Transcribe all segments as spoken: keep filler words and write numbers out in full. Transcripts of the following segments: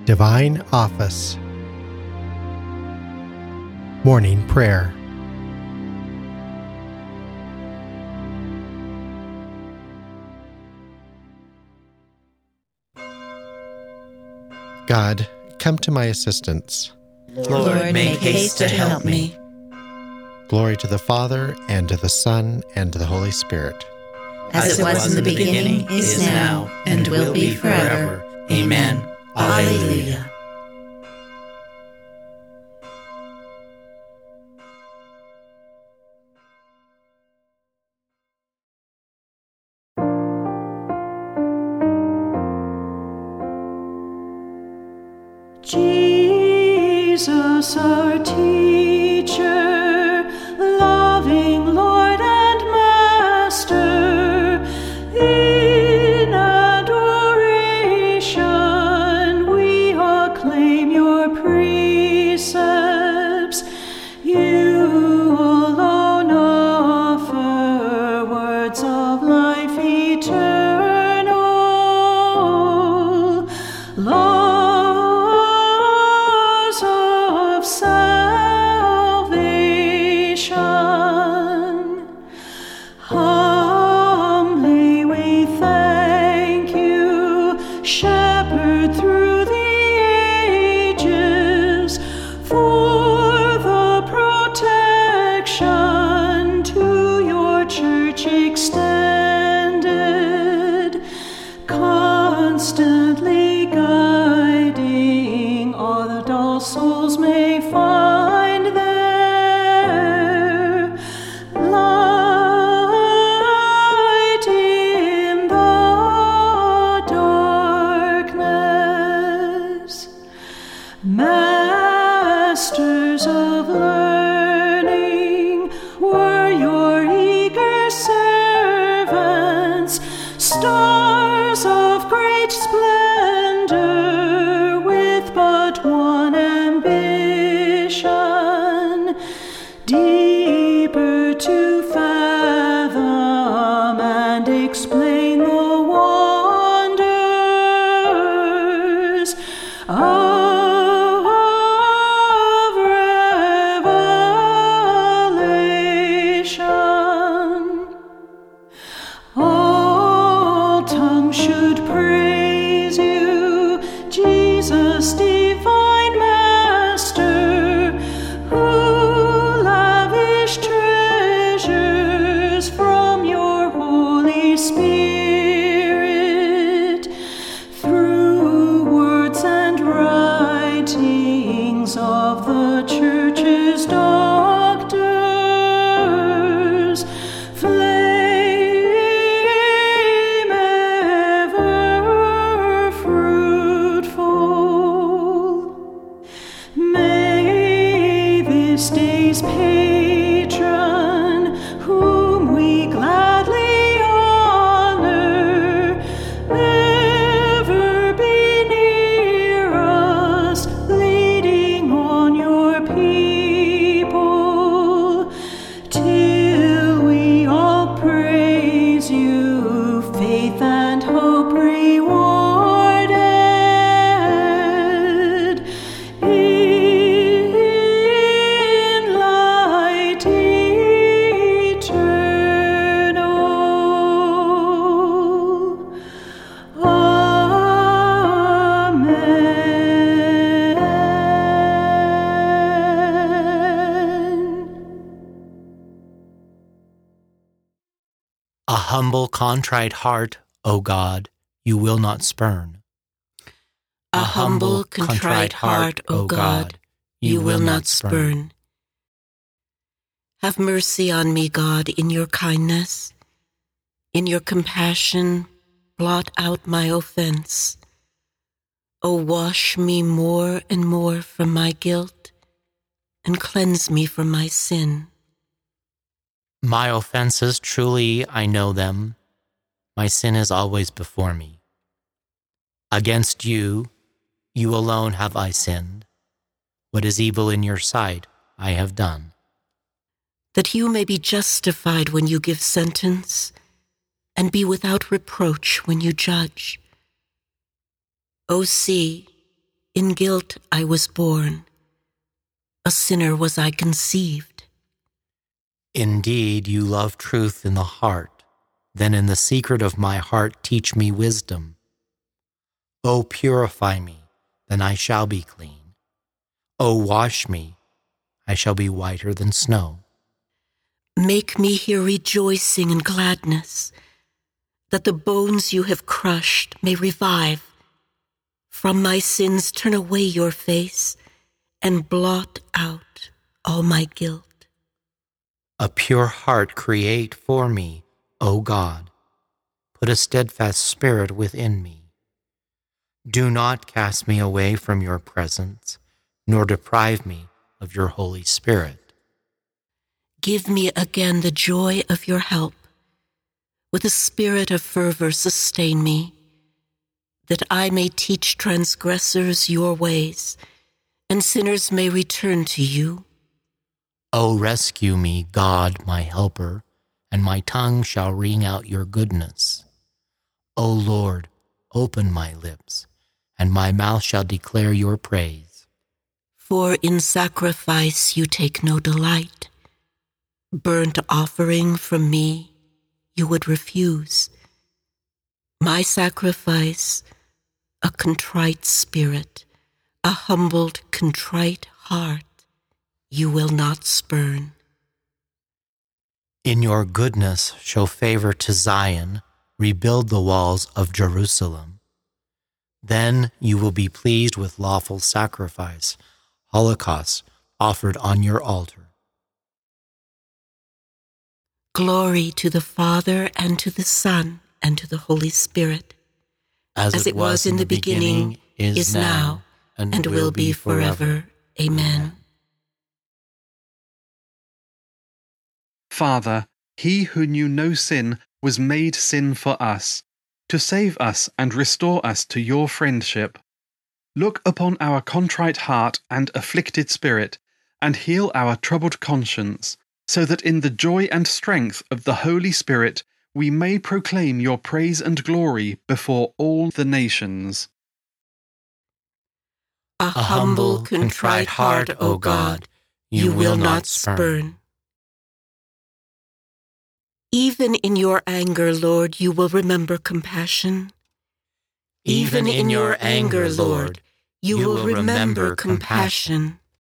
Divine Office. Morning Prayer. God, come to my assistance. Lord, make haste to help me. Glory to the Father, and to the Son, and to the Holy Spirit. As it was in the beginning, is now, and will be forever. Amen. Alleluia. Jesus, our teacher, loving Lord and Master, in adoration we acclaim your precepts. You alone offer words of life eternal. Lord, humbly we thank you, Shepherd through the ages, for the protection to your church extended, constantly guiding all the dull souls may find there light in the darkness. Masters of learning were your eager servants, stars of great splendor with but one ambition, deeper to fathom and explain the wonders of revelation. All tongues should praise you, Jesus, divine Master, who lavish treasures from your Holy Spirit through words and writings of the Church's doctors, flame ever fruitful. May this day's patron, whom we gladly honor, ever be near us, leading on your people, till we all praise you, faith and hope rewarded, in light eternal. Amen. A humble, contrite heart, O God, you will not spurn. A humble, contrite heart, O God, you will not spurn. Have mercy on me, God, in your kindness. In your compassion, blot out my offense. O wash me more and more from my guilt, and cleanse me from my sin. My offenses, truly I know them. My sin is always before me. Against you, you alone have I sinned. What is evil in your sight, I have done. That you may be justified when you give sentence, and be without reproach when you judge. O see, In guilt I was born, a sinner was I conceived. Indeed, you love truth in the heart. Then in the secret of my heart teach me wisdom. O purify me, then I shall be clean. O wash me, I shall be whiter than snow. Make me hear rejoicing and gladness, that the bones you have crushed may revive. From my sins turn away your face, and blot out all my guilt. A pure heart create for me, O God. Put a steadfast spirit within me. Do not cast me away from your presence, nor deprive me of your Holy Spirit. Give me again the joy of your help. With a spirit of fervor sustain me, that I may teach transgressors your ways, and sinners may return to you. O rescue me, God, my helper, and my tongue shall ring out your goodness. O Lord, open my lips, and my mouth shall declare your praise. For in sacrifice you take no delight. Burnt offering from me you would refuse. My sacrifice, a contrite spirit, a humbled, contrite heart, you will not spurn. In your goodness show favor to Zion, rebuild the walls of Jerusalem. Then you will be pleased with lawful sacrifice, holocausts offered on your altar. Glory to the Father, and to the Son, and to the Holy Spirit. As, As it was in the beginning, is now, and will be forever. Amen. Father, he who knew no sin was made sin for us, to save us and restore us to your friendship. Look upon our contrite heart and afflicted spirit, and heal our troubled conscience, so that in the joy and strength of the Holy Spirit we may proclaim your praise and glory before all the nations. A humble, contrite heart, O God, you will not spurn. Even in your anger, Lord, you will remember compassion. Even in your anger, Lord, you will remember compassion.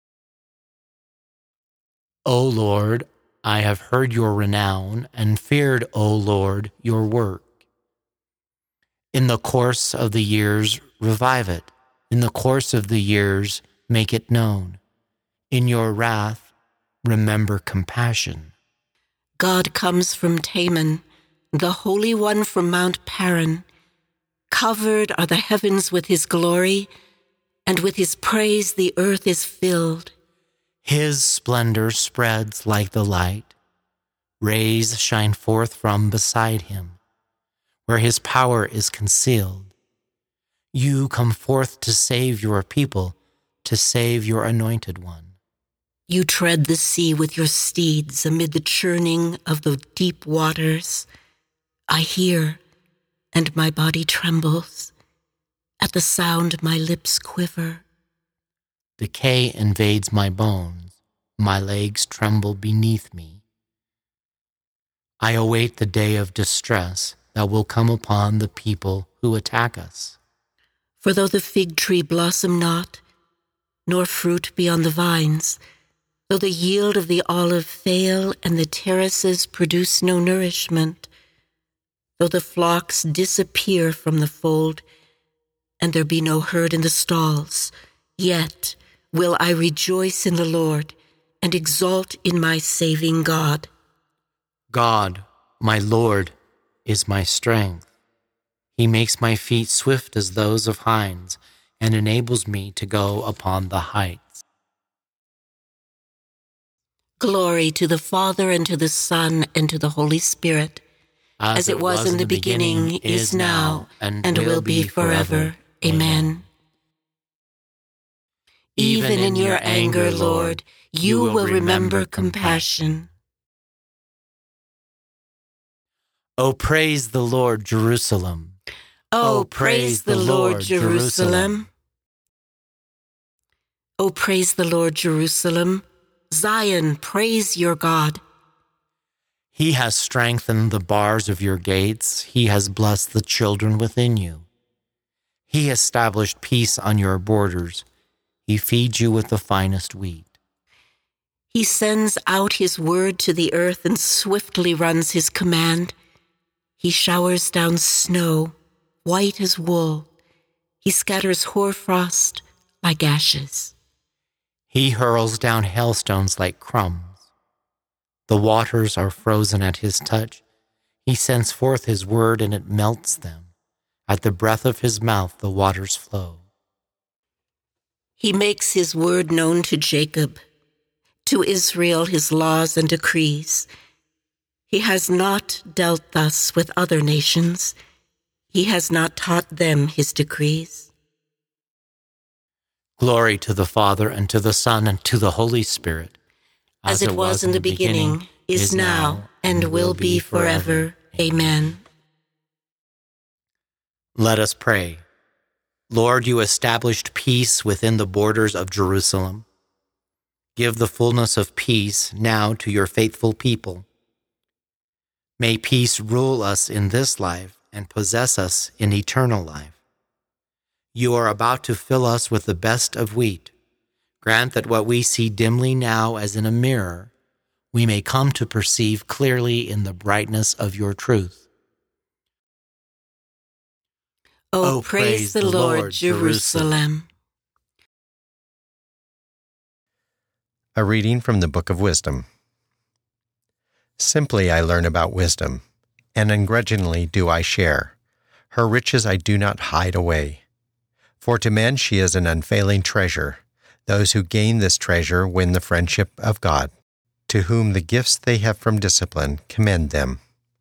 O Lord, I have heard your renown and feared, O Lord, your work. In the course of the years, revive it. In the course of the years, make it known. In your wrath, remember compassion. God comes from Teman, the Holy One from Mount Paran. Covered are the heavens with his glory, and with his praise the earth is filled. His splendor spreads like the light. Rays shine forth from beside him, where his power is concealed. You come forth to save your people, to save your anointed one. You tread the sea with your steeds amid the churning of the deep waters. I hear, and my body trembles. At the sound, my lips quiver. Decay invades my bones. My legs tremble beneath me. I await the day of distress that will come upon the people who attack us. For though the fig tree blossom not, nor fruit be on the vines, though the yield of the olive fail, and the terraces produce no nourishment, though the flocks disappear from the fold, and there be no herd in the stalls, yet will I rejoice in the Lord, and exult in my saving God. God, my Lord, is my strength. He makes my feet swift as those of hinds, and enables me to go upon the heights. Glory to the Father, and to the Son, and to the Holy Spirit, as, as it was, was in the beginning, beginning is now, and, and will be forever. Amen. Even in your anger, Lord, you will remember compassion. O praise the Lord, Jerusalem. Oh, praise the Lord, Jerusalem. O praise the Lord, Jerusalem. Zion, praise your God. He has strengthened the bars of your gates. He has blessed the children within you. He established peace on your borders. He feeds you with the finest wheat. He sends out his word to the earth and swiftly runs his command. He showers down snow, white as wool. He scatters hoarfrost like ashes. He hurls down hailstones like crumbs. The waters are frozen at his touch. He sends forth his word and it melts them. At the breath of his mouth the waters flow. He makes his word known to Jacob, to Israel his laws and decrees. He has not dealt thus with other nations. He has not taught them his decrees. Glory to the Father, and to the Son, and to the Holy Spirit. As, As it was in the beginning, beginning is now, and will be forever. Amen. Let us pray. Lord, you established peace within the borders of Jerusalem. Give the fullness of peace now to your faithful people. May peace rule us in this life and possess us in eternal life. You are about to fill us with the best of wheat. Grant that what we see dimly now as in a mirror, we may come to perceive clearly in the brightness of your truth. Oh, oh praise, praise the, the Lord, Lord Jerusalem. Jerusalem. A reading from the Book of Wisdom. Simply I learn about wisdom, and ungrudgingly do I share. Her riches I do not hide away. For to men she is an unfailing treasure. Those who gain this treasure win the friendship of God, to whom the gifts they have from discipline commend them.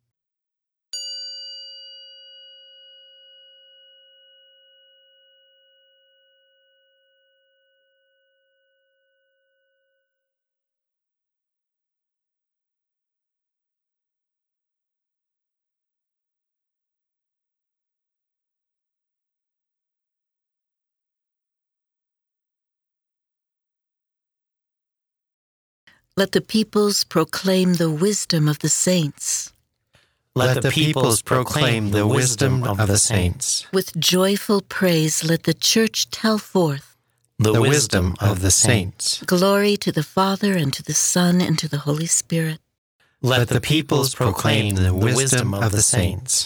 Let the peoples proclaim the wisdom of the saints. Let the peoples proclaim the wisdom of the saints. With joyful praise let the church tell forth the wisdom of the saints. Glory to the Father, and to the Son, and to the Holy Spirit. Let the peoples proclaim the wisdom of the saints.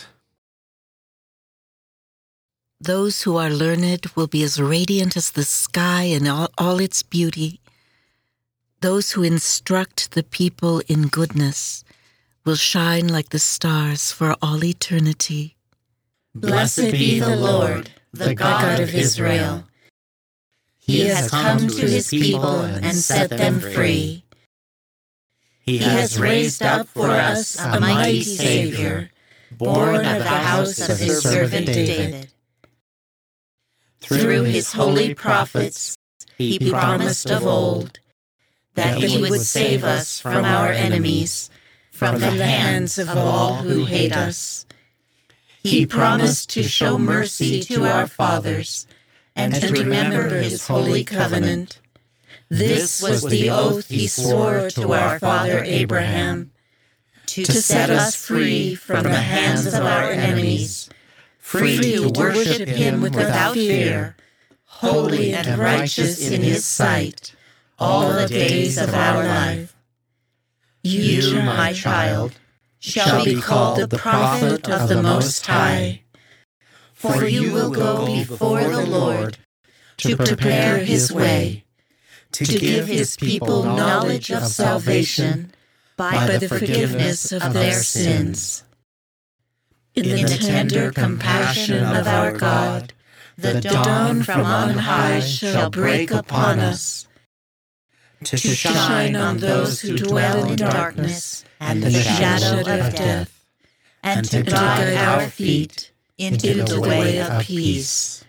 Those who are learned will be as radiant as the sky in all, all its beauty. Those who instruct the people in goodness will shine like the stars for all eternity. Blessed be the Lord, the God of Israel. He has come to his people and set them free. He has raised up for us a mighty Savior, born of the house of his servant David. Through his holy prophets, he promised of old that he would save us from our enemies, from the hands of all who hate us. He promised to show mercy to our fathers and to remember his holy covenant. This was the oath he swore to our father Abraham, to set us free from the hands of our enemies, free to worship him without fear, holy and righteous in his sight, all the days of our life. You, my child, shall be called the prophet of the Most High, for you will go before the Lord to prepare his way, to give his people knowledge of salvation by the forgiveness of their sins. In the tender compassion of our God, the dawn from on high shall break upon us, to shine on those who dwell in darkness and the shadow of death, and to guide our feet into the way of peace.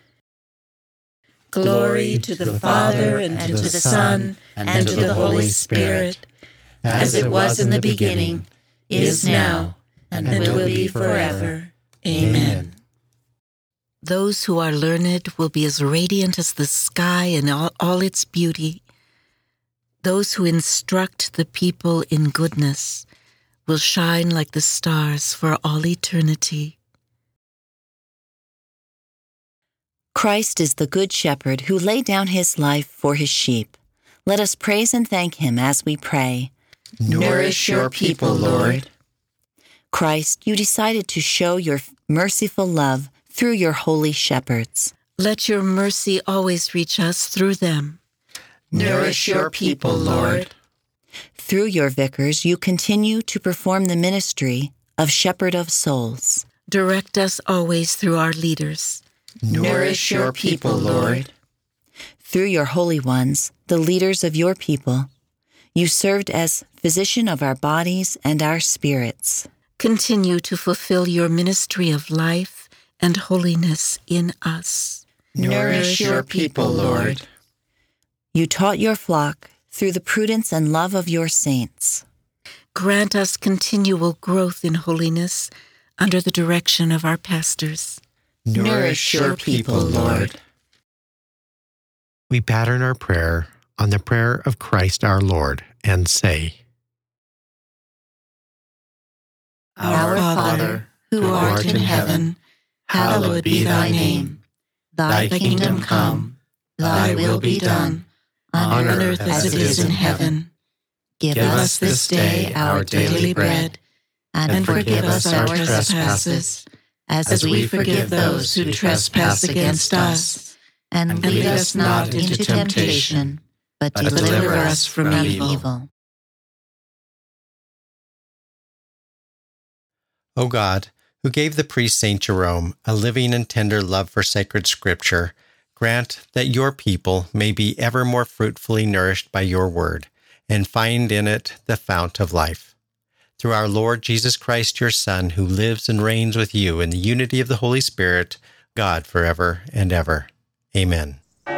Glory to the Father, and to the Son, and to the Holy Spirit, as it was in the beginning, is now, and will be forever. Amen. Those who are learned will be as radiant as the sky in all, all its beauty. Those who instruct the people in goodness will shine like the stars for all eternity. Christ is the Good Shepherd who laid down his life for his sheep. Let us praise and thank him as we pray. Nourish your people, Lord. Christ, you decided to show your merciful love through your holy shepherds. Let your mercy always reach us through them. Nourish your people, Lord. Through your vicars, you continue to perform the ministry of shepherd of souls. Direct us always through our leaders. Nourish your people, Lord. Through your holy ones, the leaders of your people, you served as physician of our bodies and our spirits. Continue to fulfill your ministry of life and holiness in us. Nourish your people, Lord. You taught your flock through the prudence and love of your saints. Grant us continual growth in holiness under the direction of our pastors. Nourish your people, Lord. We pattern our prayer on the prayer of Christ our Lord and say, Our Father, who art in heaven, hallowed be thy name. Thy kingdom come, thy will be done, on earth as it is in heaven. Give us this day our daily bread, and forgive us our trespasses, as we forgive those who trespass against us. And lead us not into temptation, but deliver us from evil. O God, who gave the priest Saint Jerome a living and tender love for sacred Scripture, grant that your people may be ever more fruitfully nourished by your word, and find in it the fount of life. Through our Lord Jesus Christ, your Son, who lives and reigns with you in the unity of the Holy Spirit, God, forever and ever. Amen.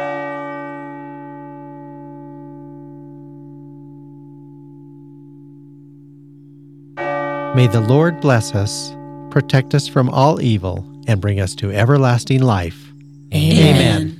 May the Lord bless us, protect us from all evil, and bring us to everlasting life. Amen. Amen.